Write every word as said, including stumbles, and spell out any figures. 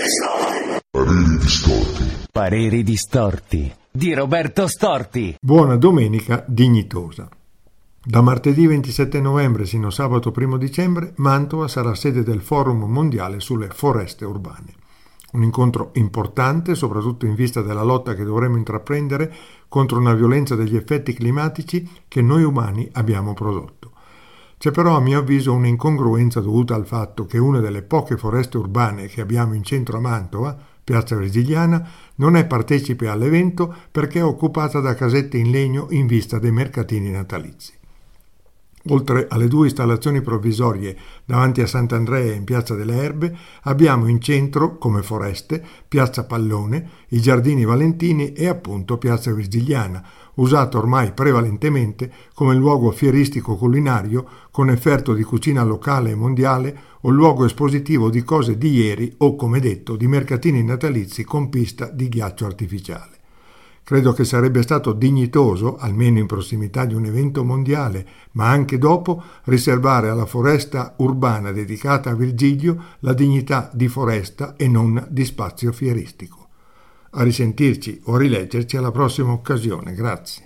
Pareri distorti. Pareri distorti di Roberto Storti. Buona domenica dignitosa. Da martedì ventisette novembre sino a sabato primo dicembre, Mantova sarà sede del Forum Mondiale sulle Foreste Urbane. Un incontro importante, soprattutto in vista della lotta che dovremo intraprendere contro una violenza degli effetti climatici che noi umani abbiamo prodotto. C'è però a mio avviso un'incongruenza dovuta al fatto che una delle poche foreste urbane che abbiamo in centro a Mantova, Piazza Verzigliana, non è partecipe all'evento perché è occupata da casette in legno in vista dei mercatini natalizi. Oltre alle due installazioni provvisorie davanti a Sant'Andrea in Piazza delle Erbe, abbiamo in centro, come foreste, Piazza Pallone, i Giardini Valentini e appunto Piazza Verzigliana, usata ormai prevalentemente come luogo fieristico culinario con offerto di cucina locale e mondiale o luogo espositivo di cose di ieri o, come detto, di mercatini natalizi con pista di ghiaccio artificiale. Credo che sarebbe stato dignitoso, almeno in prossimità di un evento mondiale, ma anche dopo, riservare alla foresta urbana dedicata a Virgilio la dignità di foresta e non di spazio fieristico. A risentirci o a rileggerci alla prossima occasione. Grazie.